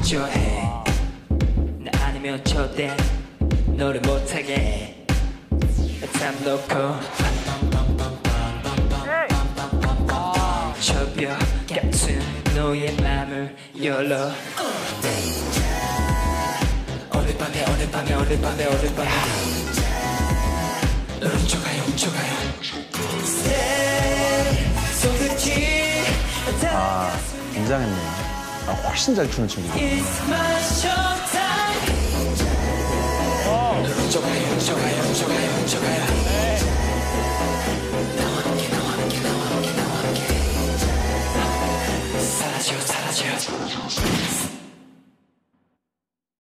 좋아해. 나 아니면 절대 너를 못하게 참 놓고 저벽 같은 너의 맘을 열어. 오늘 밤에 너를 훔쳐가요. 굉장했네. 훨씬 잘 추는 친구다. 너를 훔쳐가요.